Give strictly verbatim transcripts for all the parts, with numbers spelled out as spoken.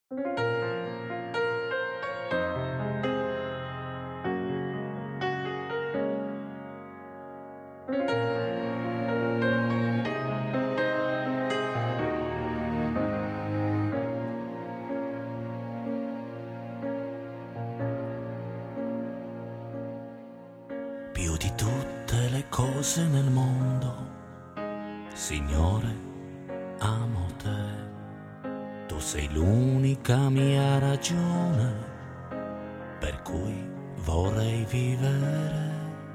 Più di tutte le cose nel mondo, Signore, amo te. Tu sei l'unica mia ragione per cui vorrei vivere.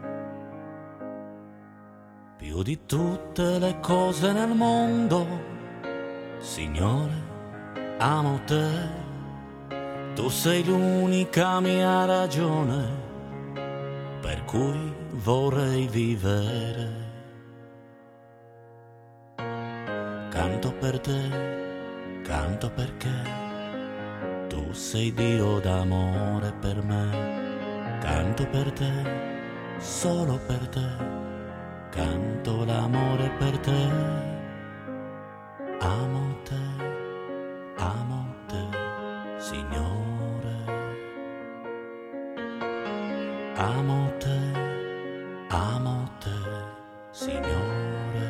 Più di tutte le cose nel mondo, Signore, amo te. Tu sei l'unica mia ragione per cui vorrei vivere. Canto per te, canto perché tu sei Dio d'amore per me. Canto per te, solo per te, canto l'amore per te. Amo te, amo te, Signore. Amo te, amo te, Signore.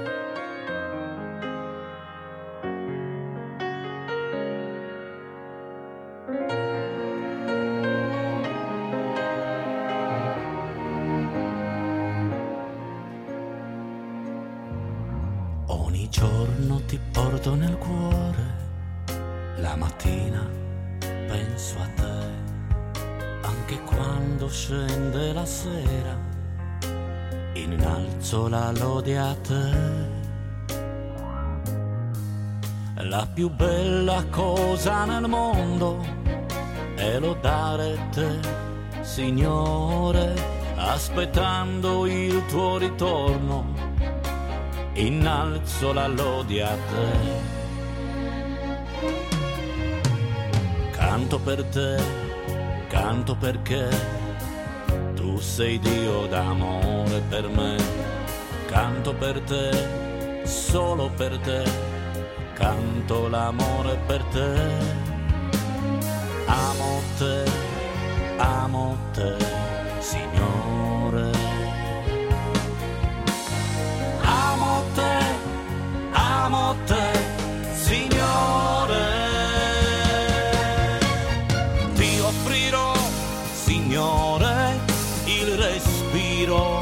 Ogni giorno ti porto nel cuore, la mattina penso a te. Anche quando scende la sera, innalzo la lode a te. La più bella cosa nel mondo è lodare te, Signore, aspettando il tuo ritorno, innalzo la lode a te. Canto per te, canto perché tu sei Dio d'amore per me. Canto per te, solo per te, canto l'amore per te. Amo te, amo te, Signore. Amo te, amo te, Signore. Ti offrirò, Signore, il respiro,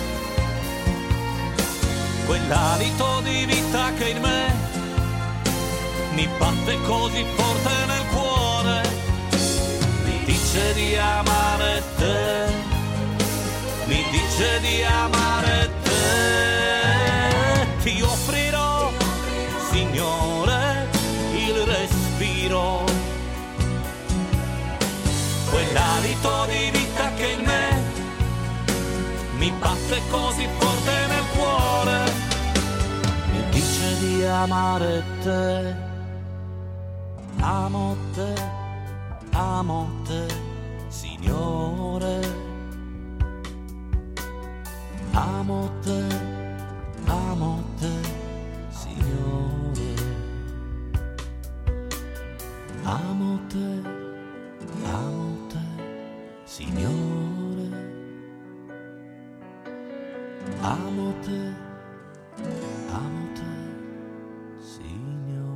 quell'alito di vita che in me mi batte così forte nel cuore. Mi dice di amare te, mi dice di amare te. Ti offrirò, Signore, il respiro, quell'alito di vita che in me mi batte così forte nel cuore. Mi dice di amare te. Amo te, amo te, Signore. Amo te, amo te, Signore. Amo te, amo te, Signore. Amo te, amo te, Signore.